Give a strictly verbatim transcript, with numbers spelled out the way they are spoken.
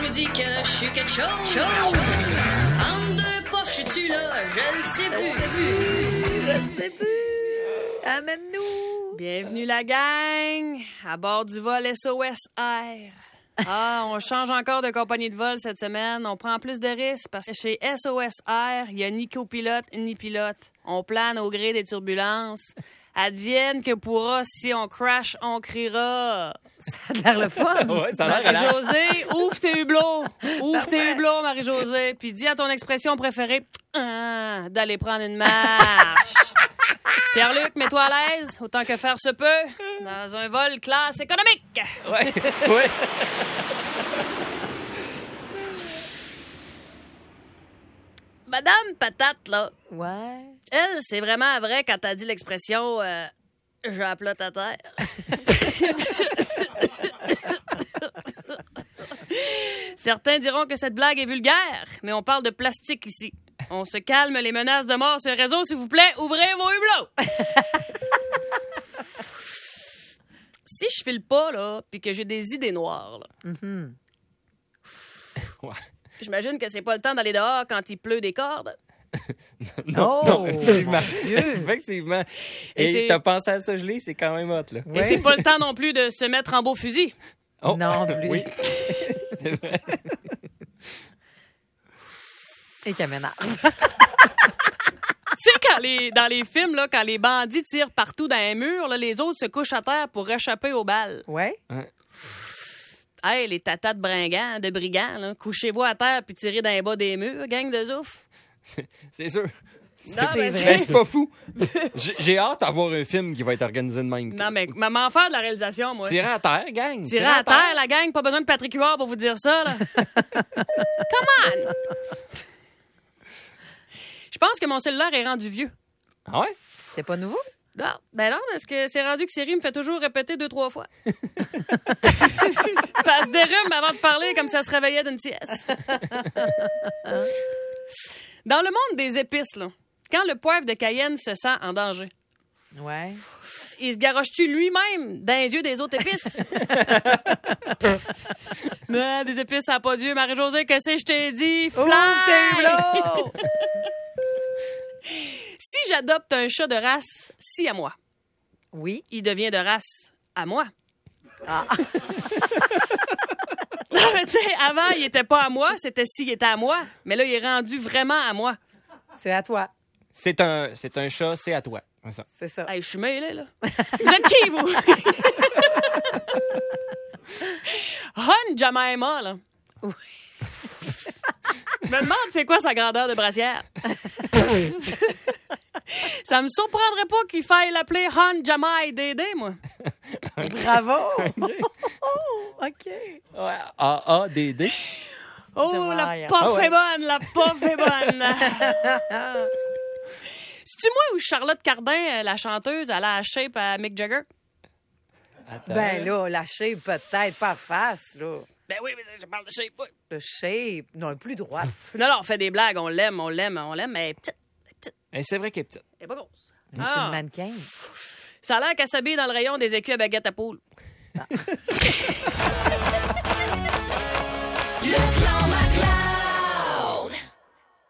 me dis que je suis quelque chose. chose. En deux poches, je suis là, je le sais plus. Je le sais plus. Amène-nous. Bienvenue la gang, à bord du vol S O S Air. Ah, on change encore de compagnie de vol cette semaine. On prend plus de risques parce que chez S O S Air, il n'y a ni copilote ni pilote. On plane au gré des turbulences. Advienne que pourra, si on crash, on criera. Ça a l'air le fun. Ouais, ça a l'air relax. Marie-Josée, ouvre tes hublots. Ouvre tes Ouais. hublots, Marie-Josée. Puis dis à ton expression préférée ah, d'aller prendre une marche. Pierre-Luc, mets-toi à l'aise, autant que faire se peut, dans un vol classe économique. Ouais, ouais. Madame Patate, là, Ouais. elle, c'est vraiment vrai quand t'as dit l'expression euh, « je la plotte à terre ». Certains diront que cette blague est vulgaire, mais on parle de plastique ici. On se calme les menaces de mort sur le réseau, s'il vous plaît, ouvrez vos hublots! Si je file pas, là, puis que j'ai des idées noires, là, Mm-hmm. Ouais. j'imagine que c'est pas le temps d'aller dehors quand il pleut des cordes. Non, Oh, non, effectivement. mon Dieu. Effectivement. Et Et c'est- t'as pensé à ça gelé, c'est quand même hot, là. Et c'est pas le temps non plus de se mettre en beau fusil. Oh. Non plus. Oui. C'est vrai. Et Caménard. Tu sais, quand les, dans les films, là, quand les bandits tirent partout dans un mur, là, les autres se couchent à terre pour échapper aux balles. Ouais. Hey, les tatas de bringants, de brigands, là, couchez-vous à terre puis tirez dans les bas des murs, gang de zouf. C'est sûr. Non, mais vrai. Mais c'est pas fou. J'ai- J'ai hâte d'avoir un film qui va être organisé de même. Non, mais maman faire de la réalisation, moi. Tirer à terre, gang. Tirer à terre, la gang, pas besoin de Patrick Huard pour vous dire ça, là. Come on! Je pense que mon cellulaire est rendu vieux. Ah ouais? C'est pas nouveau? Non, ben non, parce que c'est rendu que Siri me fait toujours répéter deux, trois fois. Passe des rhumes avant de parler comme si elle se réveillait d'une sieste. Dans le monde des épices, là, quand le poivre de Cayenne se sent en danger, Ouais. il se garoche-tu lui-même dans les yeux des autres épices? Non, des épices, ça n'a pas Dieu. Marie-Josée, qu'est-ce que je t'ai dit? Fly! Ouvre tes hublots! Si j'adopte un chat de race si à moi, Oui. il devient de race à moi. Ah. Non, mais tu sais, avant, il était pas à moi, c'était s'il était à moi. Mais là, il est rendu vraiment à moi. C'est à toi. C'est un, c'est un chat, c'est à toi. C'est ça. C'est ça. Hey, je suis mêlée, là. Vous êtes qui, vous? Hon Jemima, là. Oui. Je me demande c'est quoi sa grandeur de brassière. Ça me surprendrait pas qu'il faille l'appeler Hon Jamai Dédé, moi. Bravo! OK. Ouais. A A D D. Oh, Jamai. la pof Ah ouais. est bonne, la pof est bonne. C'est-tu moi ou Charlotte Cardin, la chanteuse, elle a la shape à Mick Jagger? Attends. Ben là, la shape peut-être, pas face, là. Ben oui, mais je parle de shape, oui. Le shape, non, plus droite. Non, non, on fait des blagues, on l'aime, on l'aime, on l'aime, mais elle est petite, elle est petite, Eh, c'est vrai qu'elle est petite. elle est pas grosse. C'est Ah, une mannequin. ça a l'air qu'elle s'habille dans le rayon des écus à baguette à poule. Le clan Maclin.